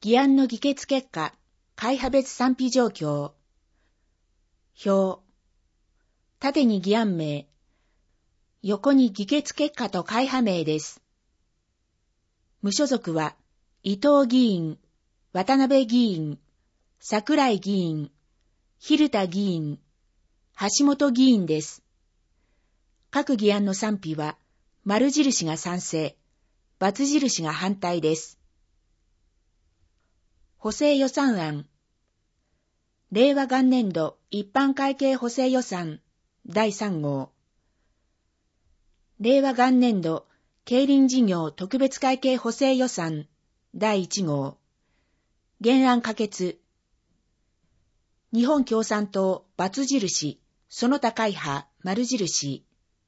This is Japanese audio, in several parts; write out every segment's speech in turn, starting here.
議案の議決結果、会派別賛否状況。表。縦に議案名。横に議決結果と会派名です。無所属は、伊藤議員、渡辺議員、桜井議員、蛭田議員、橋本議員です。各議案の賛否は、丸印が賛成、×印が反対です。補正予算案。令和元年度一般会計補正予算第3号。令和元年度競輪事業特別会計補正予算第1号。原案可決。日本共産党×印、その他会派丸印。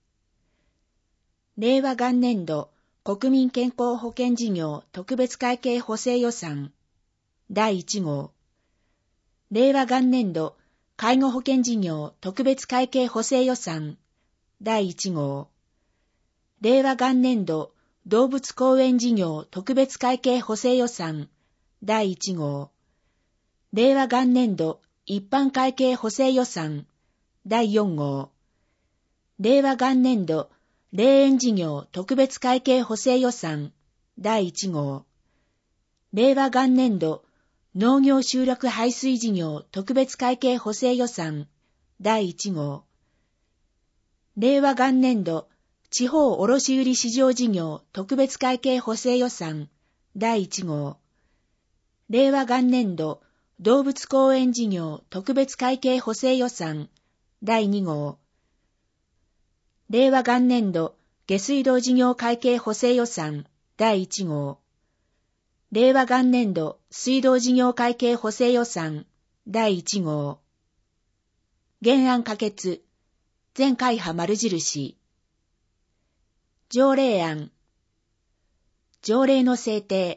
令和元年度国民健康保険事業特別会計補正予算第1号。令和元年度介護保険事業特別会計補正予算第1号。令和元年度動物公園事業特別会計補正予算第1号。令和元年度一般会計補正予算第4号。令和元年度霊園事業特別会計補正予算第1号。令和元年度農業集落排水事業特別会計補正予算第1号。令和元年度地方卸売市場事業特別会計補正予算第1号。令和元年度動物公園事業特別会計補正予算第2号。令和元年度下水道事業会計補正予算第1号。令和元年度水道事業会計補正予算第1号。原案可決。全会派丸印。条例案。条例の制定。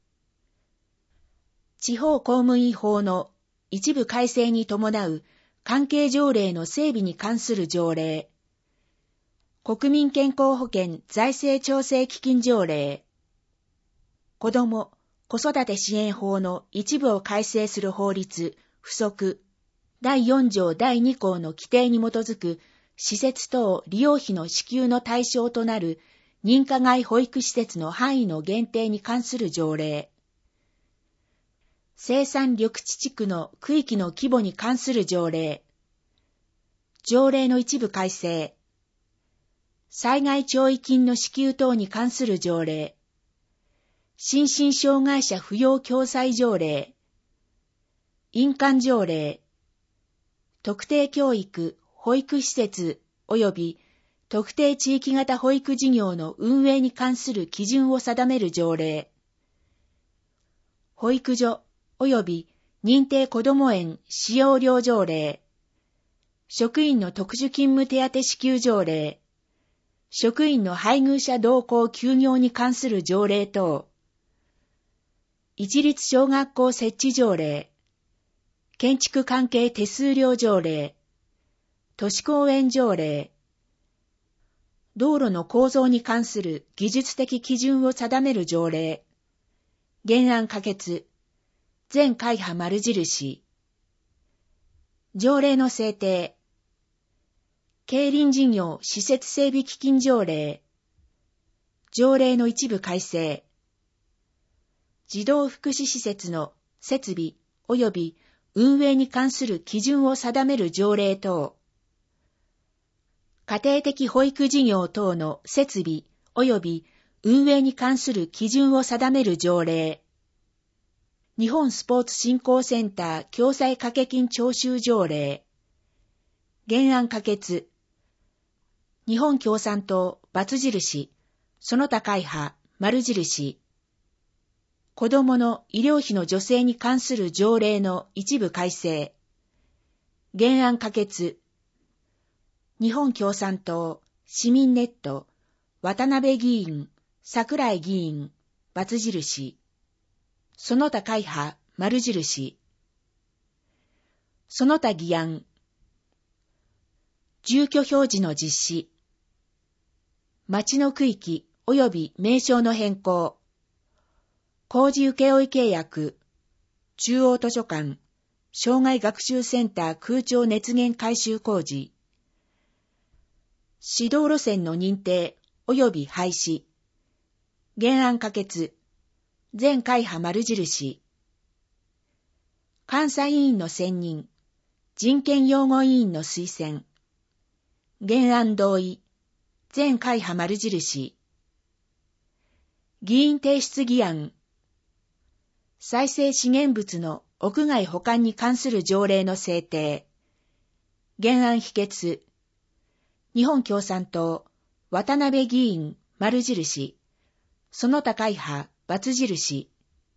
地方公務員法の一部改正に伴う関係条例の整備に関する条例。国民健康保険財政調整基金条例。子ども・子育て支援法の一部を改正する法律、附則、第4条第2項の規定に基づく施設等利用費の支給の対象となる認可外保育施設の範囲の限定に関する条例。生産緑地地区の区域の規模に関する条例。条例の一部改正。災害弔慰金の支給等に関する条例。心身障害者扶養共済条例。印鑑条例。特定教育、保育施設及び特定地域型保育事業の運営に関する基準を定める条例。保育所及び認定こども園使用料条例。職員の特殊勤務手当支給条例。職員の配偶者同行休業に関する条例等。一律小学校設置条例。建築関係手数料条例。都市公園条例。道路の構造に関する技術的基準を定める条例。原案可決。全会派丸印。条例の制定。競輪事業施設整備基金条例。条例の一部改正。児童福祉施設の設備及び運営に関する基準を定める条例等。家庭的保育事業等の設備及び運営に関する基準を定める条例。日本スポーツ振興センター共済掛金徴収条例。原案可決。日本共産党×印、その他会派丸印。子どもの医療費の助成に関する条例の一部改正。原案可決。日本共産党、市民ネット、渡辺議員、桜井議員、×印。その他会派丸印。その他議案。住居表示の実施。町の区域及び名称の変更。工事請負契約、 中央図書館、生涯学習センター空調熱源改修工事、指導路線の認定及び廃止、原案可決、全会派丸印、監査委員の選任、人権擁護委員の推薦、原案同意、全会派丸印、議員提出議案、再生資源物の屋外保管に関する条例の制定、原案否決、日本共産党、渡辺議員、丸印、その他会派、×印、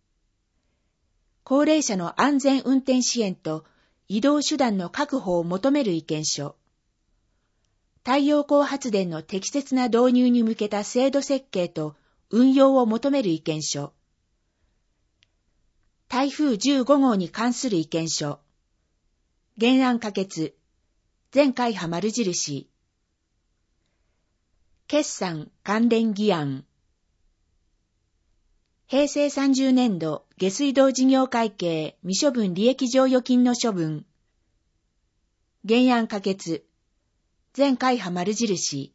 高齢者の安全運転支援と移動手段の確保を求める意見書、太陽光発電の適切な導入に向けた制度設計と運用を求める意見書、台風15号に関する意見書、原案可決、全会派丸印、決算関連議案、平成30年度下水道事業会計未処分利益剰余金の処分、原案可決、全会派丸印、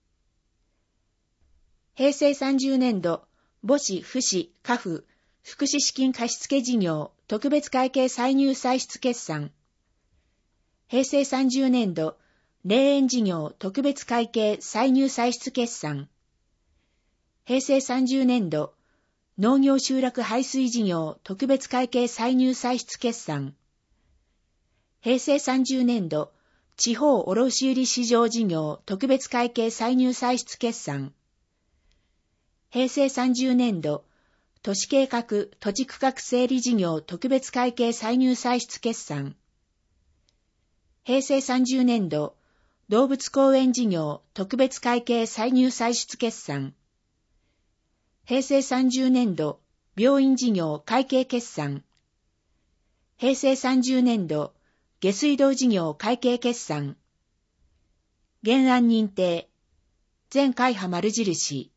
平成30年度母子父子家父福祉資金貸付事業特別会計歳入歳出決算、平成30年度霊園事業特別会計歳入歳出決算、平成30年度農業集落排水事業特別会計歳入歳出決算、平成30年度地方卸売市場事業特別会計歳入歳出決算、平成30年度都市計画土地区画整理事業特別会計歳入歳出決算、平成30年度動物公園事業特別会計歳入歳出決算、平成30年度病院事業会計決算、平成30年度下水道事業会計決算、原案認定、全会派丸印、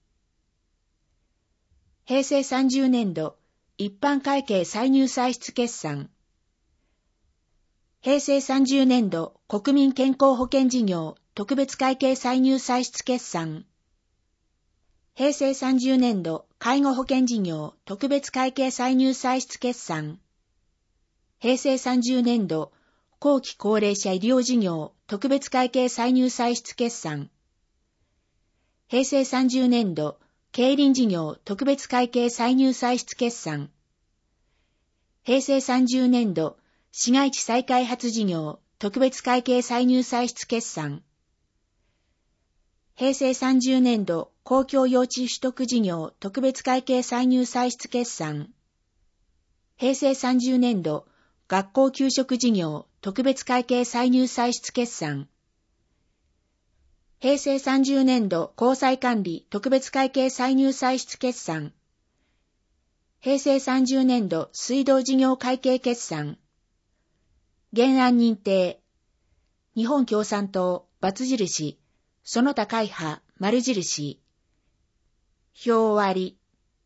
平成30年度一般会計歳入歳出決算、平成30年度国民健康保険事業特別会計歳入歳出決算、平成30年度介護保険事業特別会計歳入歳出決算、平成30年度後期高齢者医療事業特別会計歳入歳出決算、平成30年度競輪事業特別会計歳入歳出決算、平成30年度市街地再開発事業特別会計歳入歳出決算、平成30年度公共用地取得事業特別会計歳入歳出決算、平成30年度学校給食事業特別会計歳入歳出決算、平成30年度公債管理特別会計歳入歳出決算、平成30年度水道事業会計決算、原案認定、日本共産党×印、その他会派丸印、票終わり。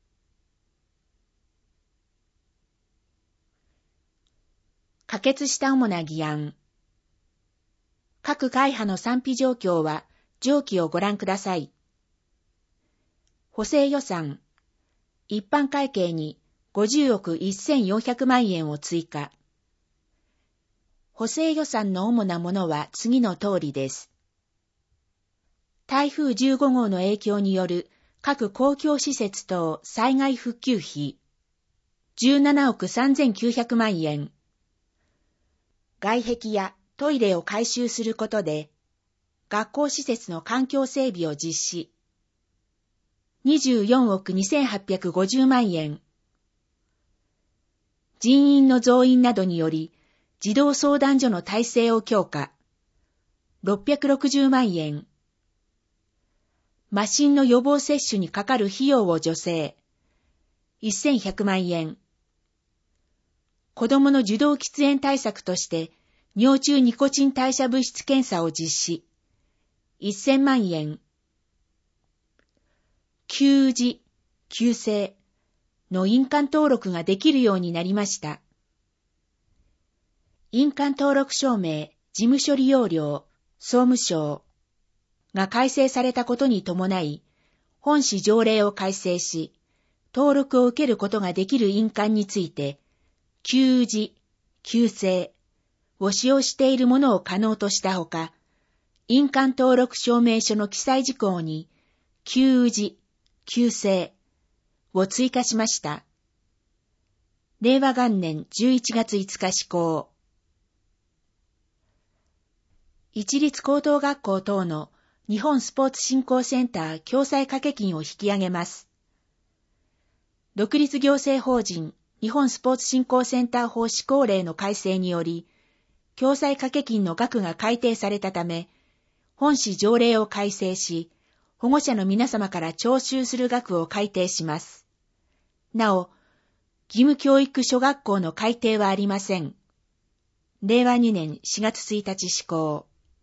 可決した主な議案。各会派の賛否状況は上記をご覧ください。補正予算。一般会計に50億1400万円を追加。補正予算の主なものは次の通りです。台風15号の影響による各公共施設等災害復旧費。17億3900万円。外壁やトイレを改修することで、学校施設の環境整備を実施。24億2850万円。人員の増員などにより、児童相談所の体制を強化。660万円。麻疹の予防接種にかかる費用を助成。1100万円。子供の受動喫煙対策として、尿中ニコチン代謝物質検査を実施。1000万円。給児、旧姓の印鑑登録ができるようになりました。 印鑑登録証明、事務処理要領、総務省が改正されたことに伴い、本市条例を改正し、登録を受けることができる印鑑について、旧氏、旧姓を使用しているものを可能としたほか、印鑑登録証明書の記載事項に、旧氏、旧姓を追加しました。令和元年11月5日施行。一律高等学校等の日本スポーツ振興センター共済掛金を引き上げます。独立行政法人日本スポーツ振興センター法施行令の改正により、共済掛金の額が改定されたため、本市条例を改正し、保護者の皆様から徴収する額を改定します。なお、義務教育諸学校の改定はありません。令和2年4月1日施行。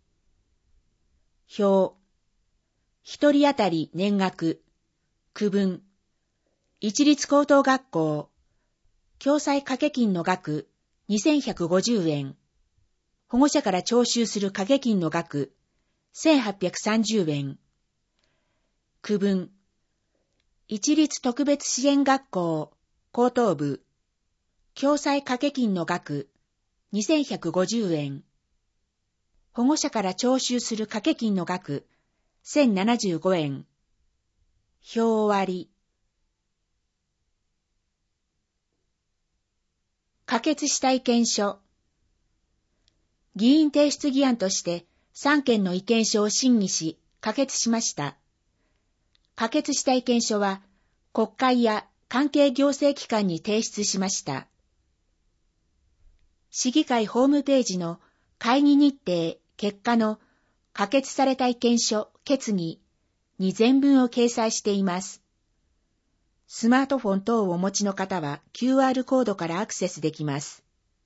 表。一人当たり年額、区分。一律高等学校、共済掛金の額、2150円。保護者から徴収する掛金の額、1830円。区分。一律特別支援学校、高等部、共済掛金の額、2150円。保護者から徴収する掛金の額、1075円。表終わり。可決した意見書。議員提出議案として3件の意見書を審議し、可決しました。可決した意見書は、国会や関係行政機関に提出しました。市議会ホームページの会議日程、結果の可決された意見書、決議に全文を掲載しています。スマートフォン等をお持ちの方は QR コードからアクセスできます。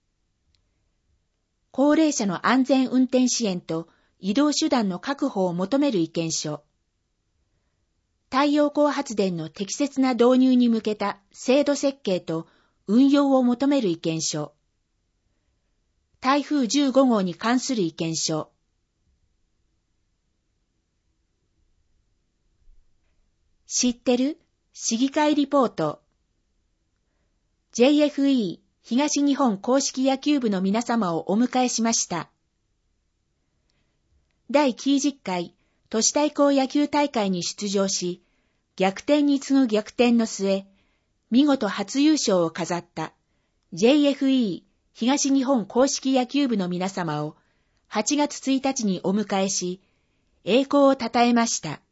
高齢者の安全運転支援と移動手段の確保を求める意見書。太陽光発電の適切な導入に向けた制度設計と運用を求める意見書。台風15号に関する意見書。知ってる？市議会リポート。JFE 東日本硬式野球部の皆様をお迎えしました。第90回都市対抗野球大会に出場し、逆転に次ぐ逆転の末、見事初優勝を飾った JFE 東日本硬式野球部の皆様を8月1日にお迎えし、栄光をたたえました。